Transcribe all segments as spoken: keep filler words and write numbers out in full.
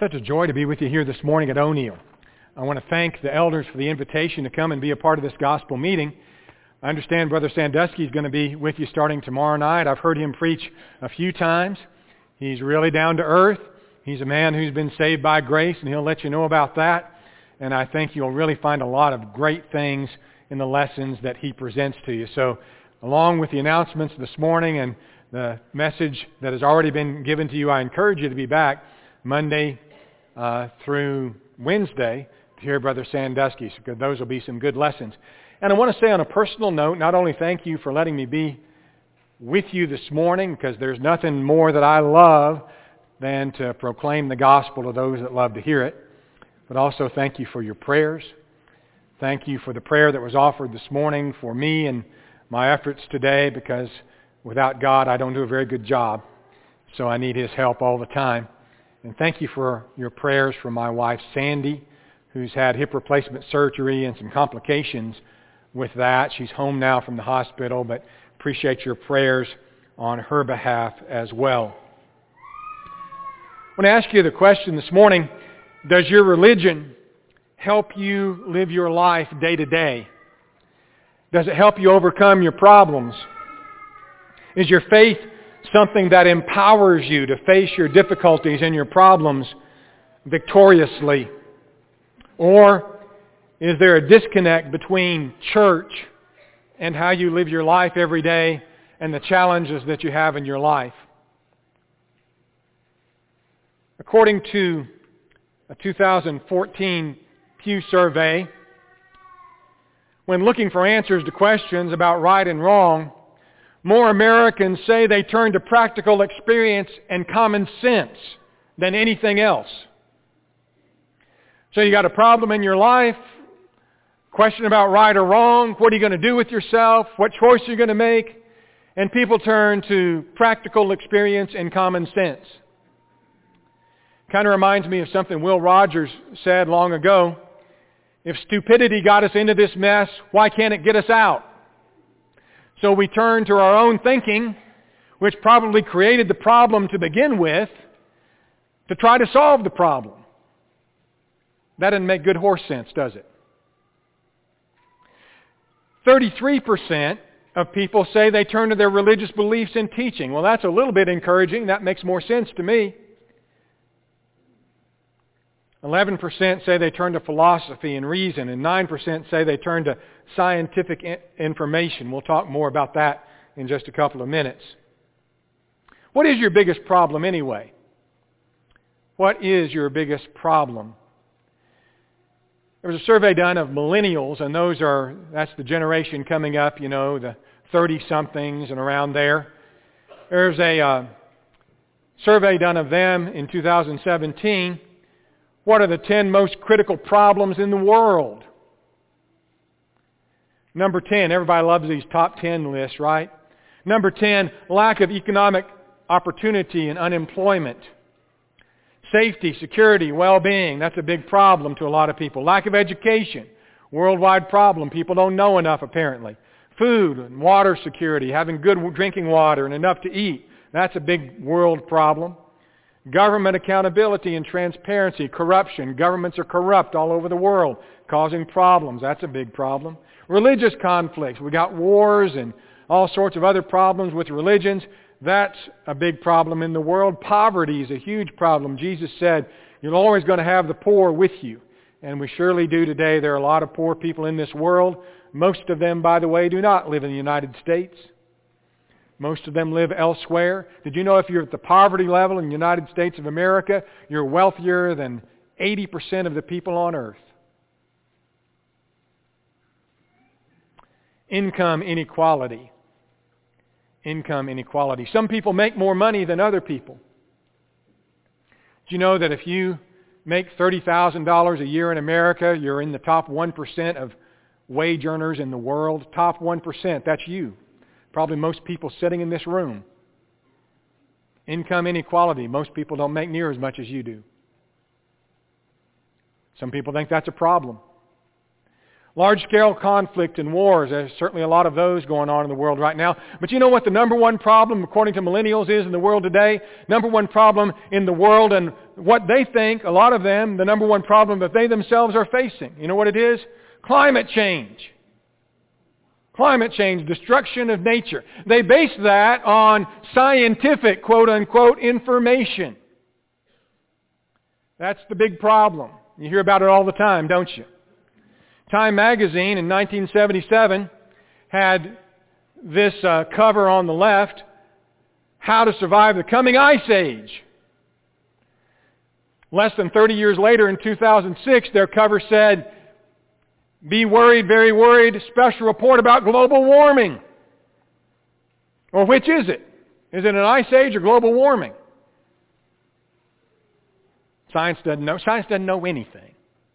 Such a joy to be with you here this morning at O'Neill. I want to thank the elders for the invitation to come and be a part of this gospel meeting. I understand Brother Sandusky is going to be with you starting tomorrow night. I've heard him preach a few times. He's really down to earth. He's a man who's been saved by grace, and he'll let you know about that. And I think you'll really find a lot of great things in the lessons that he presents to you. So, along with the announcements this morning and the message that has already been given to you, I encourage you to be back Monday uh, through Wednesday to hear Brother Sandusky. So those will be some good lessons. And I want to say on a personal note, not only thank you for letting me be with you this morning, because there's nothing more that I love than to proclaim the gospel to those that love to hear it, but also thank you for your prayers. Thank you for the prayer that was offered this morning for me and my efforts today, because without God I don't do a very good job, so I need His help all the time. And thank you for your prayers for my wife Sandy, who's had hip replacement surgery and some complications with that. She's home now from the hospital, but appreciate your prayers on her behalf as well. I want to ask you the question this morning, does your religion help you live your life day to day? Does it help you overcome your problems? Is your faith something that empowers you to face your difficulties and your problems victoriously? Or is there a disconnect between church and how you live your life every day and the challenges that you have in your life? According to a two thousand fourteen Pew survey, when looking for answers to questions about right and wrong, more Americans say they turn to practical experience and common sense than anything else. So you got a problem in your life, question about right or wrong, what are you going to do with yourself, what choice are you going to make, and people turn to practical experience and common sense. Kind of reminds me of something Will Rogers said long ago. If stupidity got us into this mess, why can't it get us out? So we turn to our own thinking, which probably created the problem to begin with, to try to solve the problem. That doesn't make good horse sense, does it? thirty-three percent of people say they turn to their religious beliefs and teaching. Well, that's a little bit encouraging. That makes more sense to me. eleven percent say they turn to philosophy and reason, and nine percent say they turn to scientific information. We'll talk more about that in just a couple of minutes. What is your biggest problem anyway? What is your biggest problem? There was a survey done of millennials, and those are, that's the generation coming up, you know, the thirty-somethings and around there. There's a uh, survey done of them in two thousand seventeen. What are the ten most critical problems in the world? Number ten, everybody loves these top ten lists, right? Number ten, lack of economic opportunity and unemployment. Safety, security, well-being, that's a big problem to a lot of people. Lack of education, worldwide problem. People don't know enough apparently. Food and water security, having good drinking water and enough to eat, that's a big world problem. Government accountability and transparency, corruption. Governments are corrupt all over the world, causing problems. That's a big problem. Religious conflicts. We got wars and all sorts of other problems with religions. That's a big problem in the world. Poverty is a huge problem. Jesus said, you're always going to have the poor with you. And we surely do today. There are a lot of poor people in this world. Most of them, by the way, do not live in the United States. Most of them live elsewhere. Did you know if you're at the poverty level in the United States of America, you're wealthier than eighty percent of the people on earth? Income inequality. Income inequality. Some people make more money than other people. Do you know that if you make thirty thousand dollars a year in America, you're in the top one percent of wage earners in the world? Top one percent, that's you. Probably most people sitting in this room. Income inequality. Most people don't make near as much as you do. Some people think that's a problem. Large-scale conflict and wars. There's certainly a lot of those going on in the world right now. But you know what the number one problem, according to millennials, is in the world today? Number one problem in the world, and what they think, a lot of them, the number one problem that they themselves are facing. You know what it is? Climate change. Climate change, destruction of nature. They base that on scientific, quote-unquote, information. That's the big problem. You hear about it all the time, don't you? Time magazine in nineteen seventy-seven had this uh, cover on the left, How to Survive the Coming Ice Age. Less than thirty years later, in two thousand six, their cover said, Be worried, very worried, special report about global warming. Well, which is it? Is it an ice age or global warming? Science doesn't know. Science doesn't know anything.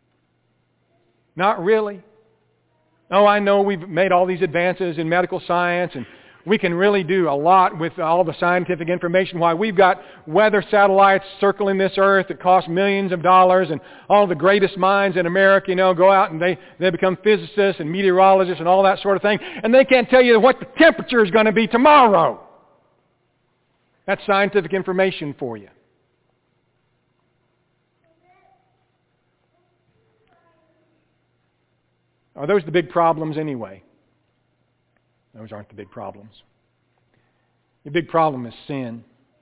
Not really. Oh, I know we've made all these advances in medical science, and we can really do a lot with all the scientific information. Why, we've got weather satellites circling this earth that cost millions of dollars, and all the greatest minds in America, you know, go out and they, they become physicists and meteorologists and all that sort of thing, and they can't tell you what the temperature is going to be tomorrow. That's scientific information for you. Are those the big problems anyway? Those aren't the big problems. The big problem is sin.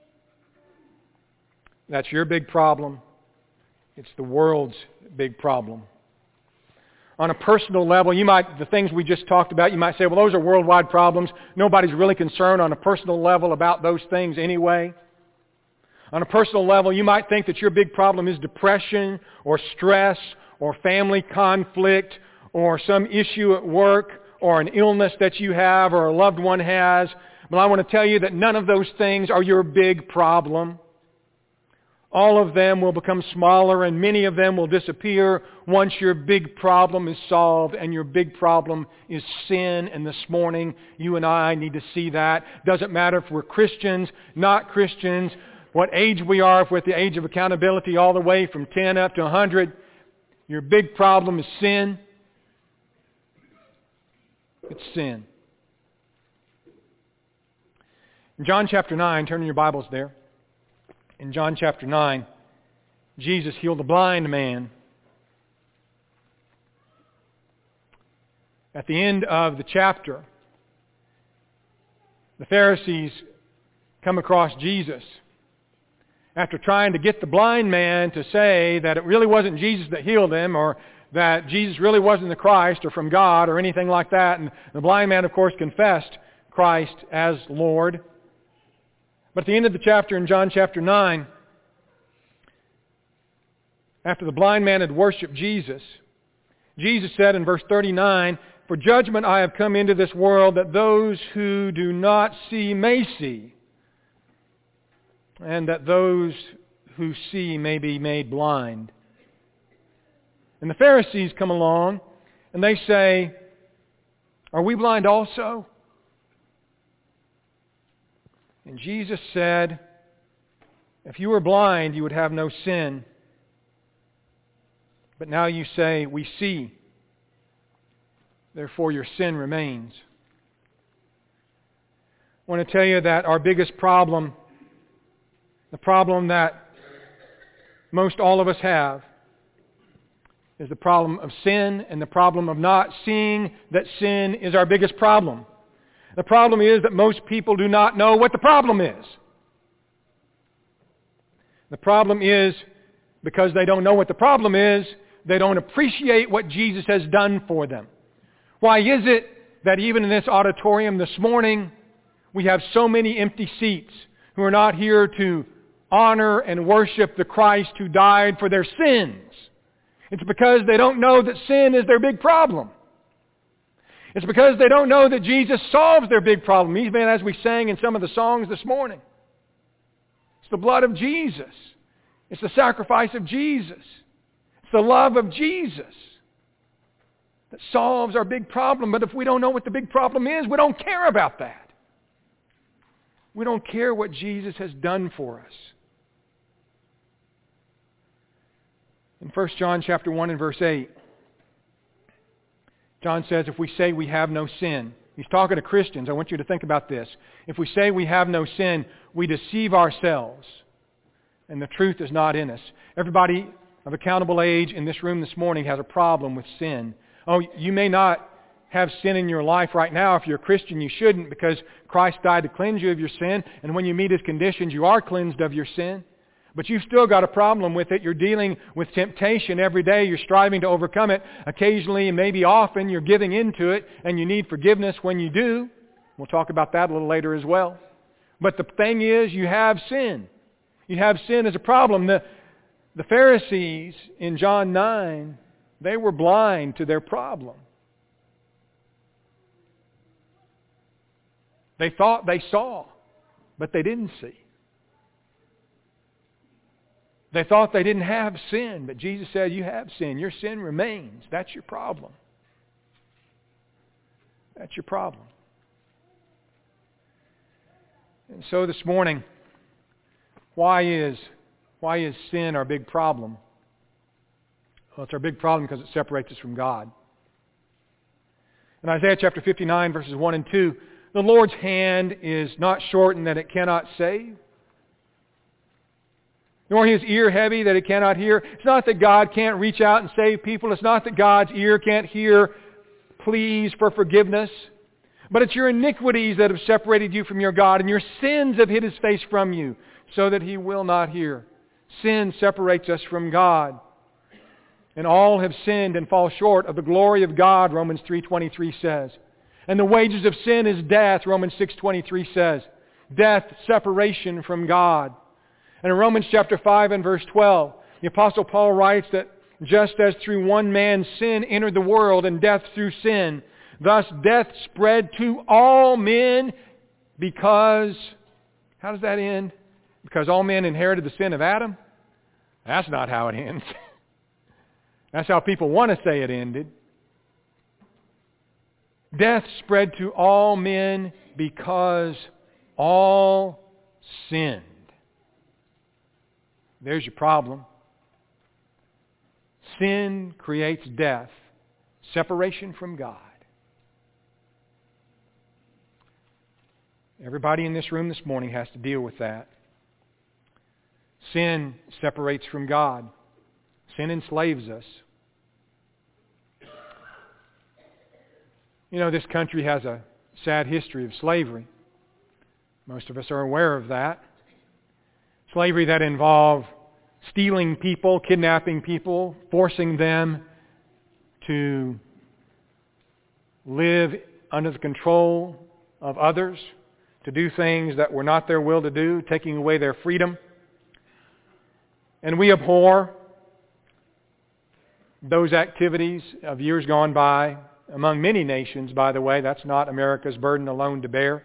That's your big problem. It's the world's big problem. On a personal level, you might, the things we just talked about, you might say, well, those are worldwide problems. Nobody's really concerned on a personal level about those things anyway. On a personal level, you might think that your big problem is depression or stress or family conflict or some issue at work, or an illness that you have, or a loved one has. But I want to tell you that none of those things are your big problem. All of them will become smaller, and many of them will disappear once your big problem is solved, and your big problem is sin. And this morning, you and I need to see that. Doesn't matter if we're Christians, not Christians, what age we are, if we're at the age of accountability all the way from ten up to one hundred. Your big problem is sin. It's sin. In John chapter nine, turn in your Bibles there. In John chapter nine, Jesus healed a blind man. At the end of the chapter, the Pharisees come across Jesus after trying to get the blind man to say that it really wasn't Jesus that healed him, or that Jesus really wasn't the Christ or from God or anything like that. And the blind man, of course, confessed Christ as Lord. But at the end of the chapter in John chapter nine, after the blind man had worshipped Jesus, Jesus said in verse thirty-nine, For judgment I have come into this world, that those who do not see may see, and that those who see may be made blind. And the Pharisees come along and they say, Are we blind also? And Jesus said, If you were blind, you would have no sin. But now you say, We see. Therefore your sin remains. I want to tell you that our biggest problem, the problem that most all of us have, is the problem of sin, and the problem of not seeing that sin is our biggest problem. The problem is that most people do not know what the problem is. The problem is, because they don't know what the problem is, they don't appreciate what Jesus has done for them. Why is it that even in this auditorium this morning, we have so many empty seats who are not here to honor and worship the Christ who died for their sins? It's because they don't know that sin is their big problem. It's because they don't know that Jesus solves their big problem. Even as we sang in some of the songs this morning. It's the blood of Jesus. It's the sacrifice of Jesus. It's the love of Jesus that solves our big problem. But if we don't know what the big problem is, we don't care about that. We don't care what Jesus has done for us. In First John chapter one and verse eight, John says, if we say we have no sin, he's talking to Christians. I want you to think about this. If we say we have no sin, we deceive ourselves, and the truth is not in us. Everybody of accountable age in this room this morning has a problem with sin. Oh, you may not have sin in your life right now. If you're a Christian, you shouldn't, because Christ died to cleanse you of your sin, and when you meet His conditions, you are cleansed of your sin. But you've still got a problem with it. You're dealing with temptation every day. You're striving to overcome it. Occasionally, and maybe often, you're giving into it, and you need forgiveness when you do. We'll talk about that a little later as well. But the thing is, you have sin. You have sin as a problem. The, the Pharisees in John nine, they were blind to their problem. They thought they saw, but they didn't see. They thought they didn't have sin, but Jesus said, you have sin. Your sin remains. That's your problem. That's your problem. And so this morning, why is, why is sin our big problem? Well, it's our big problem because it separates us from God. In Isaiah chapter fifty-nine, verses one and two, the Lord's hand is not shortened that it cannot save, nor His ear heavy that it cannot hear. It's not that God can't reach out and save people. It's not that God's ear can't hear pleas for forgiveness. But it's your iniquities that have separated you from your God, and your sins have hid His face from you, so that He will not hear. Sin separates us from God. And all have sinned and fall short of the glory of God, Romans three twenty-three says. And the wages of sin is death, Romans six twenty-three says. Death, separation from God. And in Romans chapter five and verse twelve, the Apostle Paul writes that just as through one man sin entered the world, and death through sin, thus death spread to all men because, how does that end? Because all men inherited the sin of Adam? That's not how it ends. That's how people want to say it ended. Death spread to all men because all sinned. There's your problem. Sin creates death, separation from God. Everybody in this room this morning has to deal with that. Sin separates from God. Sin enslaves us. You know, this country has a sad history of slavery. Most of us are aware of that. Slavery that involved stealing people, kidnapping people, forcing them to live under the control of others, to do things that were not their will to do, taking away their freedom. And we abhor those activities of years gone by among many nations, by the way. That's not America's burden alone to bear.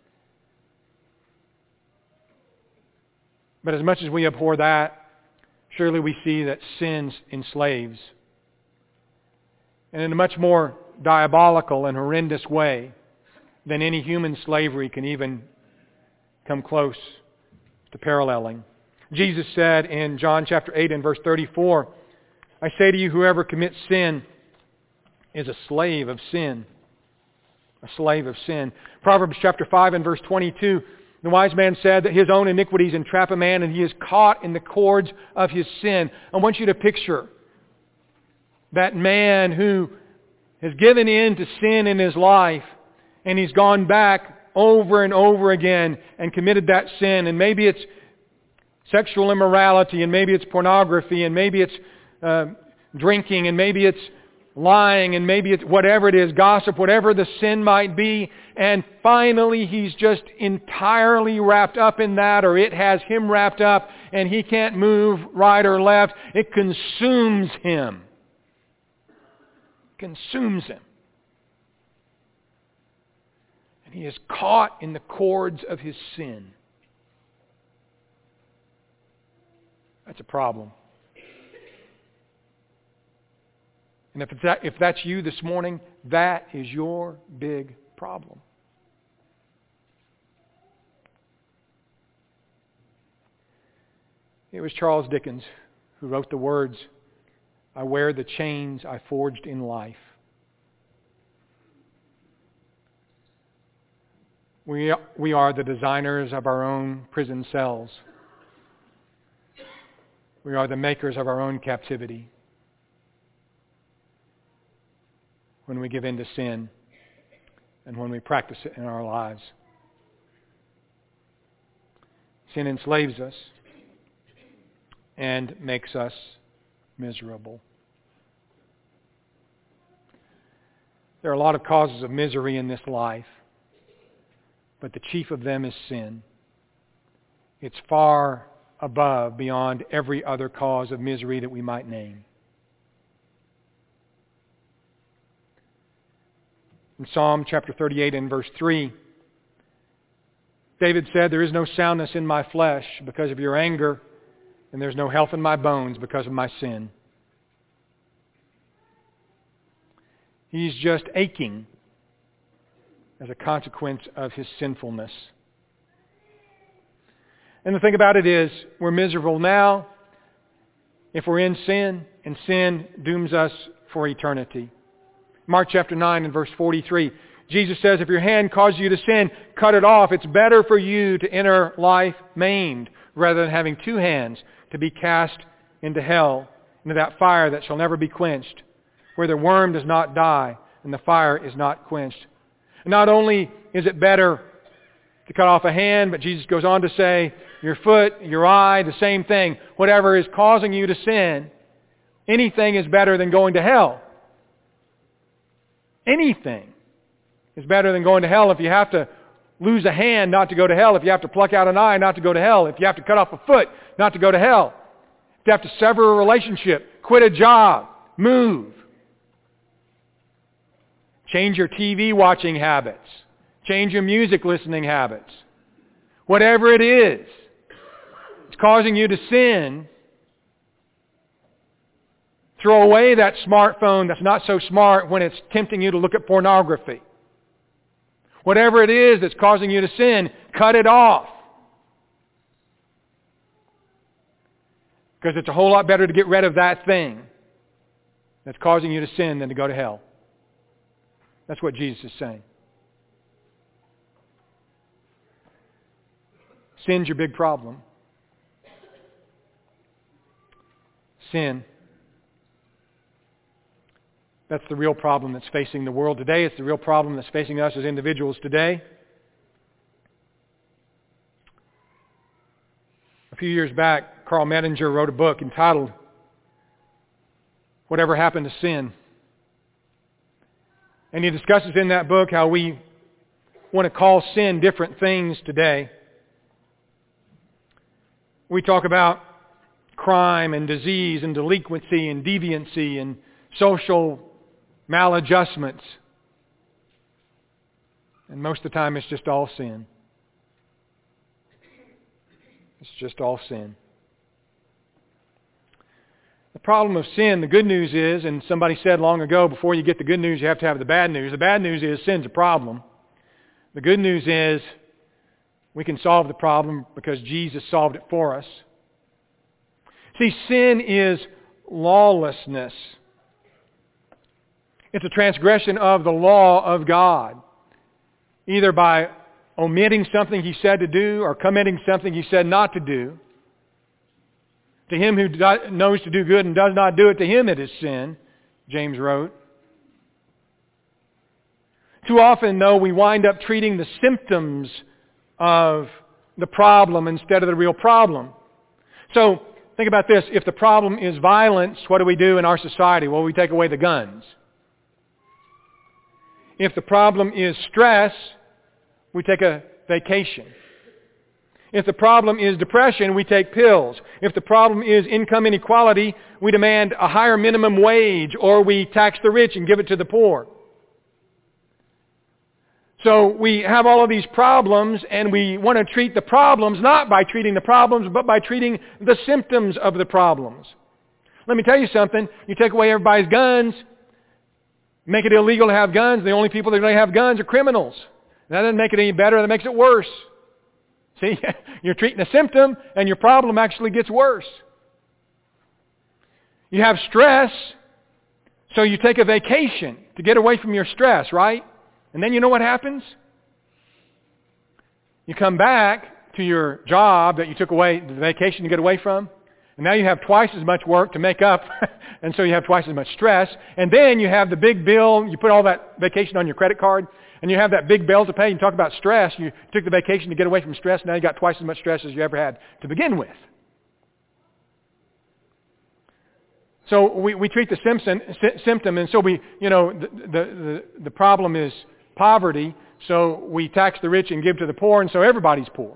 But as much as we abhor that, surely we see that sin enslaves. And in a much more diabolical and horrendous way than any human slavery can even come close to paralleling. Jesus said in John chapter eight and verse thirty-four, I say to you, whoever commits sin is a slave of sin. A slave of sin. Proverbs chapter five and verse twenty-two, the wise man said that his own iniquities entrap a man, and he is caught in the cords of his sin. I want you to picture that man who has given in to sin in his life, and he's gone back over and over again and committed that sin. And maybe it's sexual immorality, and maybe it's pornography, and maybe it's uh, drinking, and maybe it's lying, and maybe it's whatever it is, gossip, whatever the sin might be. And finally he's just entirely wrapped up in that, or it has him wrapped up, and he can't move right or left. It consumes him. Consumes him. And he is caught in the cords of his sin. That's a problem. And if, it's that, if that's you this morning, that is your big problem. It was Charles Dickens who wrote the words, I wear the chains I forged in life. We, we are the designers of our own prison cells. We are the makers of our own captivity. When we give in to sin and when we practice it in our lives. Sin enslaves us and makes us miserable. There are a lot of causes of misery in this life, but the chief of them is sin. It's far above, beyond every other cause of misery that we might name. In Psalm chapter thirty-eight and verse three, David said, "There is no soundness in my flesh because of your anger, and there's no health in my bones because of my sin." He's just aching as a consequence of his sinfulness. And the thing about it is, we're miserable now if we're in sin, and sin dooms us for eternity. Mark chapter nine and verse forty-three, Jesus says, "If your hand causes you to sin, cut it off. It's better for you to enter life maimed rather than having two hands to be cast into hell, into that fire that shall never be quenched, where the worm does not die and the fire is not quenched." And not only is it better to cut off a hand, but Jesus goes on to say, your foot, your eye, the same thing. Whatever is causing you to sin, anything is better than going to hell. Anything is better than going to hell. If you have to lose a hand not to go to hell, if you have to pluck out an eye not to go to hell, if you have to cut off a foot not to go to hell, if you have to sever a relationship, quit a job, move, change your T V watching habits, change your music listening habits, whatever it is, it's causing you to sin. Throw away that smartphone that's not so smart when it's tempting you to look at pornography. Whatever it is that's causing you to sin, cut it off. Because it's a whole lot better to get rid of that thing that's causing you to sin than to go to hell. That's what Jesus is saying. Sin's your big problem. Sin. That's the real problem that's facing the world today. It's the real problem that's facing us as individuals today. A few years back, Carl Mettinger wrote a book entitled, "Whatever Happened to Sin?" And he discusses in that book how we want to call sin different things today. We talk about crime and disease and delinquency and deviancy and social maladjustments. And most of the time it's just all sin. It's just all sin. The problem of sin, the good news is, and somebody said long ago, before you get the good news, you have to have the bad news. The bad news is sin's a problem. The good news is we can solve the problem because Jesus solved it for us. See, sin is lawlessness. It's a transgression of the law of God, either by omitting something He said to do or committing something He said not to do. To him who knows to do good and does not do it, to him it is sin, James wrote. Too often, though, we wind up treating the symptoms of the problem instead of the real problem. So, think about this. If the problem is violence, what do we do in our society? Well, we take away the guns. If the problem is stress, we take a vacation. If the problem is depression, we take pills. If the problem is income inequality, we demand a higher minimum wage, or we tax the rich and give it to the poor. So we have all of these problems, and we want to treat the problems not by treating the problems, but by treating the symptoms of the problems. Let me tell you something. You take away everybody's guns, make it illegal to have guns. The only people that are going to have guns are criminals. That doesn't make it any better. That makes it worse. See, you're treating a symptom, and your problem actually gets worse. You have stress, so you take a vacation to get away from your stress, right? And then you know what happens? You come back to your job that you took away, the vacation to get away from, and now you have twice as much work to make up, and so you have twice as much stress. And then you have the big bill. You put all that vacation on your credit card, and you have that big bill to pay. You talk about stress. You took the vacation to get away from stress. Now you got twice as much stress as you ever had to begin with. So we, we treat the symptom, symptom, and so we, you know, the, the, the, the problem is poverty, so we tax the rich and give to the poor, and so everybody's poor.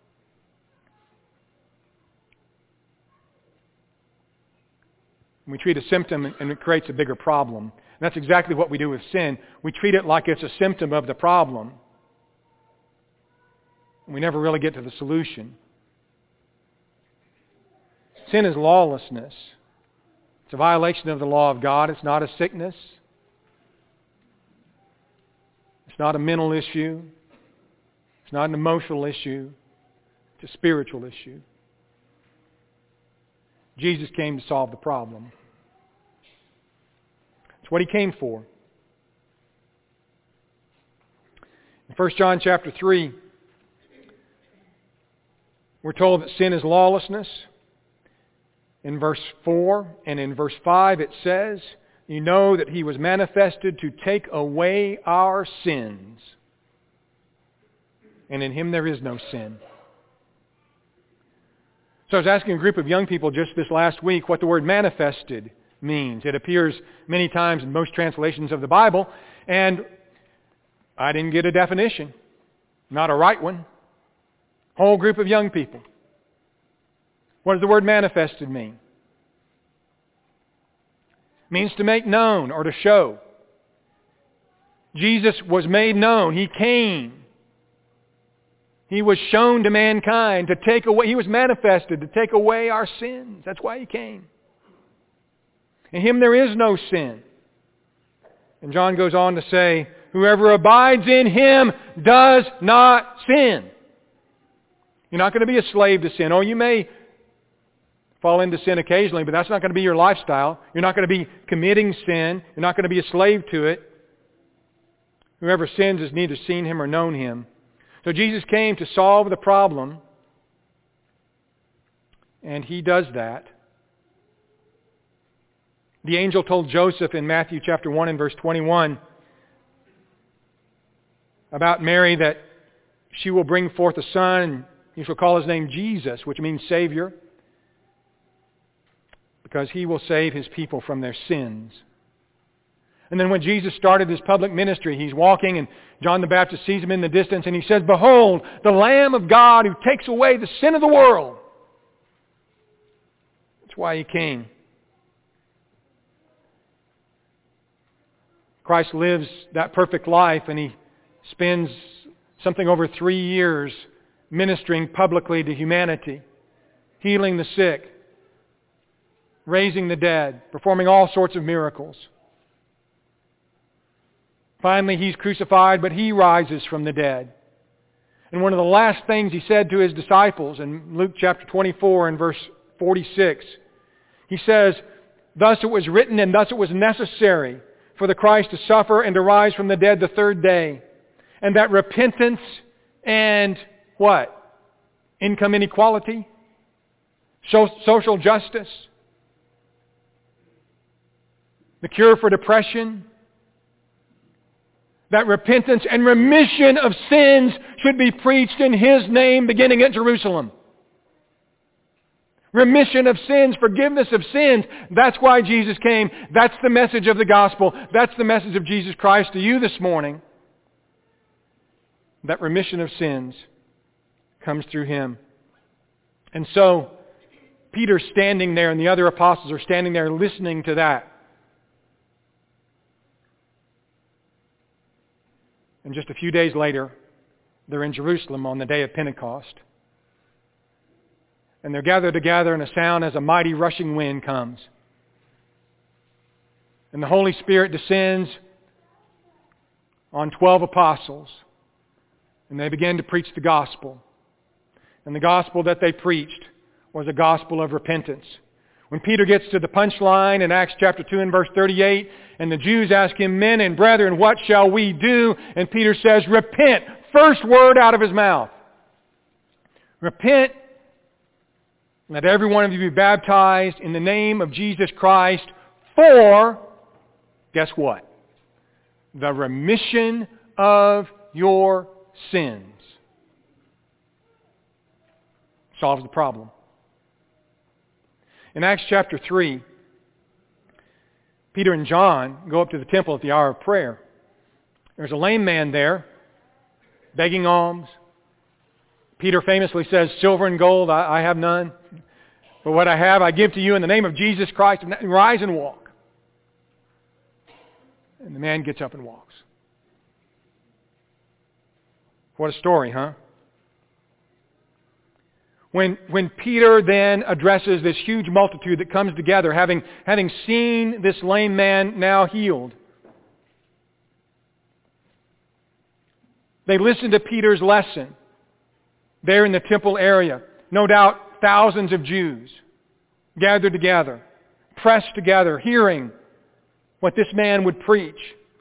We treat a symptom and it creates a bigger problem. And that's exactly what we do with sin. We treat it like it's a symptom of the problem. We never really get to the solution. Sin is lawlessness. It's a violation of the law of God. It's not a sickness. It's not a mental issue. It's not an emotional issue. It's a spiritual issue. Jesus came to solve the problem. It's what He came for. In First John chapter three, we're told that sin is lawlessness. In verse four and in verse five it says, you know that He was manifested to take away our sins. And in Him there is no sin. So I was asking a group of young people just this last week what the word manifested means. It appears many times in most translations of the Bible, and I didn't get a definition. Not a right one. Whole group of young people. What does the word manifested mean? It means to make known or to show. Jesus was made known. He came. He was shown to mankind to take away, He was manifested to take away our sins. That's why He came. In Him there is no sin. And John goes on to say, whoever abides in Him does not sin. You're not going to be a slave to sin. Oh, you may fall into sin occasionally, but that's not going to be your lifestyle. You're not going to be committing sin. You're not going to be a slave to it. Whoever sins has neither seen Him or known Him. So Jesus came to solve the problem, and He does that. The angel told Joseph in Matthew chapter one and verse twenty-one about Mary that she will bring forth a son, and He shall call His name Jesus, which means Savior, because He will save His people from their sins. And then when Jesus started His public ministry, He's walking and John the Baptist sees Him in the distance and he says, behold, the Lamb of God who takes away the sin of the world. That's why He came. Christ lives that perfect life, and He spends something over three years ministering publicly to humanity, healing the sick, raising the dead, performing all sorts of miracles. Finally, He's crucified, but He rises from the dead. And one of the last things He said to His disciples in Luke chapter twenty-four and verse forty-six, He says, thus it was written and thus it was necessary for the Christ to suffer and to rise from the dead the third day, and that repentance and what? Income inequality? Social justice? The cure for depression? That repentance and remission of sins should be preached in His name beginning at Jerusalem. Remission of sins, forgiveness of sins. That's why Jesus came. That's the message of the gospel. That's the message of Jesus Christ to you this morning. That remission of sins comes through Him. And so, Peter's standing there and the other apostles are standing there listening to that. And just a few days later, they're in Jerusalem on the day of Pentecost. And they're gathered together, and a sound as a mighty rushing wind comes. And the Holy Spirit descends on twelve apostles. And they began to preach the gospel. And the gospel that they preached was a gospel of repentance. When Peter gets to the punchline in Acts chapter two and verse thirty-eight, and the Jews ask him, men and brethren, what shall we do? And Peter says, repent. First word out of his mouth. Repent, let every one of you be baptized in the name of Jesus Christ for, guess what? The remission of your sins. Solves the problem. In Acts chapter three, Peter and John go up to the temple at the hour of prayer. There's a lame man there, begging alms. Peter famously says, silver and gold I, I have none, but what I have I give to you in the name of Jesus Christ. Rise and walk. And the man gets up and walks. What a story, huh? When, when Peter then addresses this huge multitude that comes together, having, having seen this lame man now healed, they listen to Peter's lesson there in the temple area. No doubt thousands of Jews gathered together, pressed together, hearing what this man would preach.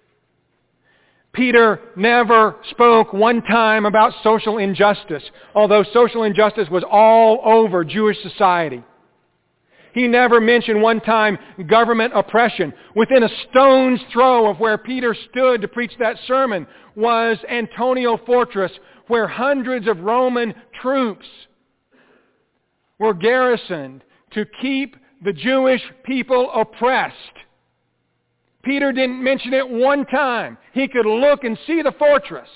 Peter never spoke one time about social injustice, although social injustice was all over Jewish society. He never mentioned one time government oppression. Within a stone's throw of where Peter stood to preach that sermon was Antonia Fortress, where hundreds of Roman troops were garrisoned to keep the Jewish people oppressed. Peter didn't mention it one time. He could look and see the fortress.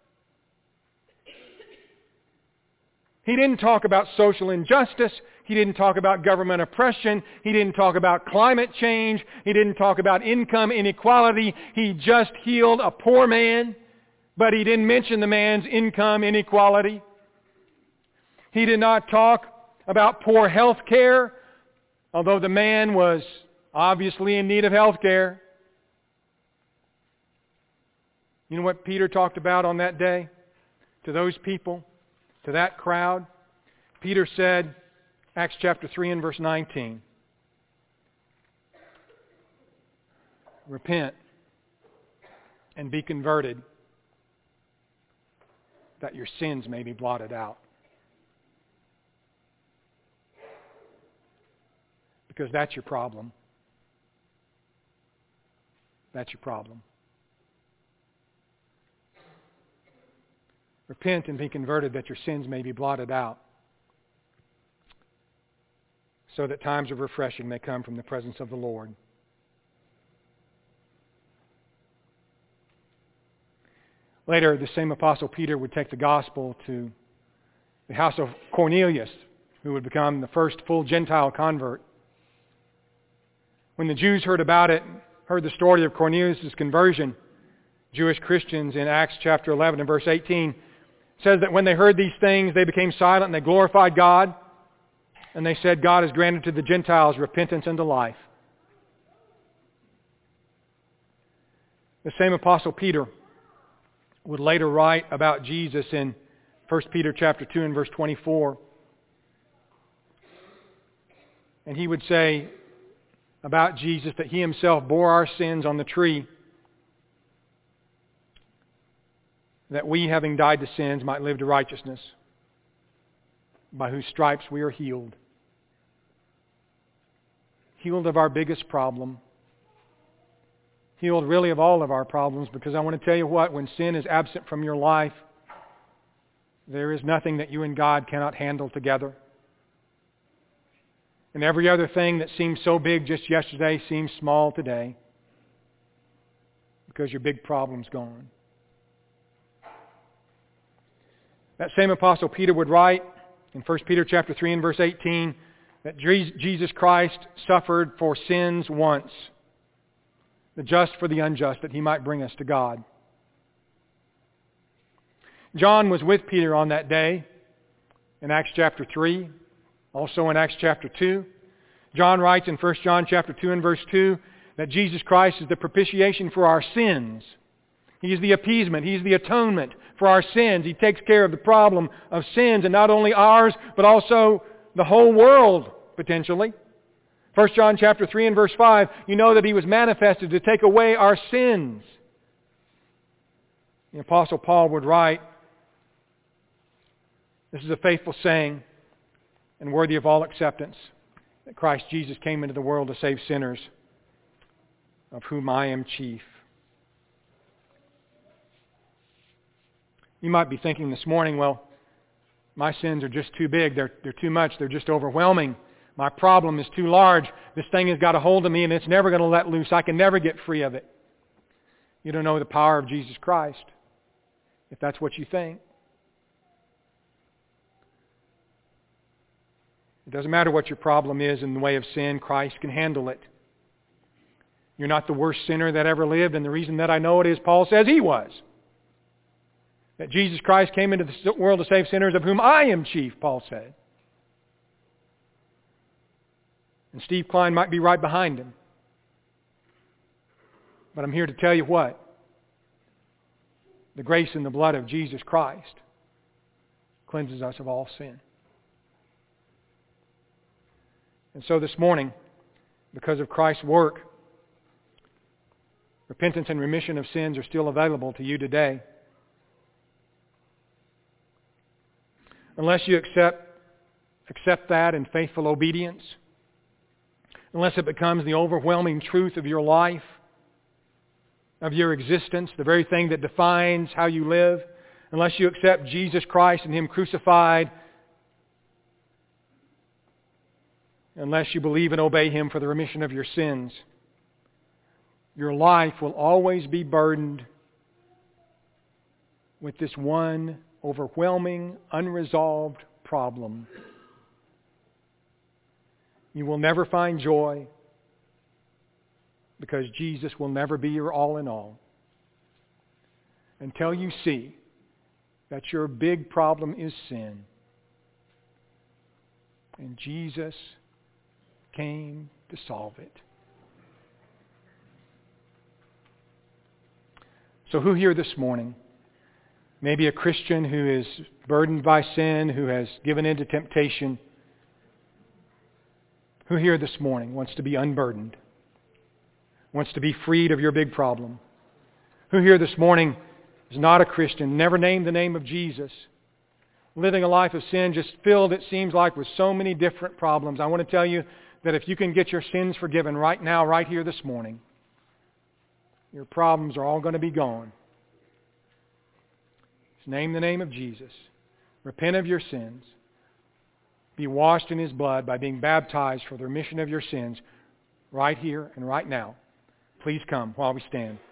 He didn't talk about social injustice. He didn't talk about government oppression. He didn't talk about climate change. He didn't talk about income inequality. He just healed a poor man, but he didn't mention the man's income inequality. He did not talk about poor health care, although the man was obviously in need of health care. You know what Peter talked about on that day to those people, to that crowd? Peter said, Acts chapter three and verse nineteen, repent and be converted, that your sins may be blotted out. Because that's your problem. That's your problem. Repent and be converted that your sins may be blotted out, so that times of refreshing may come from the presence of the Lord. Later, the same Apostle Peter would take the gospel to the house of Cornelius, who would become the first full Gentile convert. When the Jews heard about it, heard the story of Cornelius' conversion, Jewish Christians in Acts chapter eleven and verse eighteen, says that when they heard these things, they became silent and they glorified God. And they said, God has granted to the Gentiles repentance unto life. The same Apostle Peter would later write about Jesus in First Peter chapter two and verse twenty-four. And he would say about Jesus that he himself bore our sins on the tree, that we, having died to sins, might live to righteousness, by whose stripes we are healed. Healed of our biggest problem. Healed really of all of our problems, because I want to tell you what, when sin is absent from your life, there is nothing that you and God cannot handle together. And every other thing that seemed so big just yesterday seems small today, because your big problem's gone. That same Apostle Peter would write in First Peter chapter three and verse eighteen that Jesus Christ suffered for sins once, the just for the unjust, that he might bring us to God. John was with Peter on that day in Acts chapter three, also in Acts chapter two. John writes in First John chapter two and verse two that Jesus Christ is the propitiation for our sins. He is the appeasement. He is the atonement for our sins. He takes care of the problem of sins, and not only ours, but also the whole world, potentially. First John chapter three and verse five, you know that he was manifested to take away our sins. The Apostle Paul would write This is a faithful saying and worthy of all acceptance, that Christ Jesus came into the world to save sinners, of whom I am chief. You might be thinking this morning, well, my sins are just too big. They're, they're too much. They're just overwhelming. My problem is too large. This thing has got a hold of me and it's never going to let loose. I can never get free of it. You don't know the power of Jesus Christ, if that's what you think. It doesn't matter what your problem is in the way of sin, Christ can handle it. You're not the worst sinner that ever lived, and the reason that I know it is Paul says he was. That Jesus Christ came into the world to save sinners, of whom I am chief, Paul said. And Steve Klein might be right behind him. But I'm here to tell you what? The grace and the blood of Jesus Christ cleanses us of all sin. And so this morning, because of Christ's work, repentance and remission of sins are still available to you today. Unless you accept, accept that in faithful obedience, unless it becomes the overwhelming truth of your life, of your existence, the very thing that defines how you live, unless you accept Jesus Christ and Him crucified, unless you believe and obey Him for the remission of your sins, your life will always be burdened with this one overwhelming, unresolved problem. You will never find joy because Jesus will never be your all in all until you see that your big problem is sin. And Jesus came to solve it. So who here this morning, maybe a Christian who is burdened by sin, who has given in to temptation, who here this morning wants to be unburdened, wants to be freed of your big problem? Who here this morning is not a Christian, never named the name of Jesus, living a life of sin, just filled, it seems like, with so many different problems? I want to tell you that if you can get your sins forgiven right now, right here this morning, your problems are all going to be gone. Just name the name of Jesus. Repent of your sins. Be washed in His blood by being baptized for the remission of your sins right here and right now. Please come while we stand.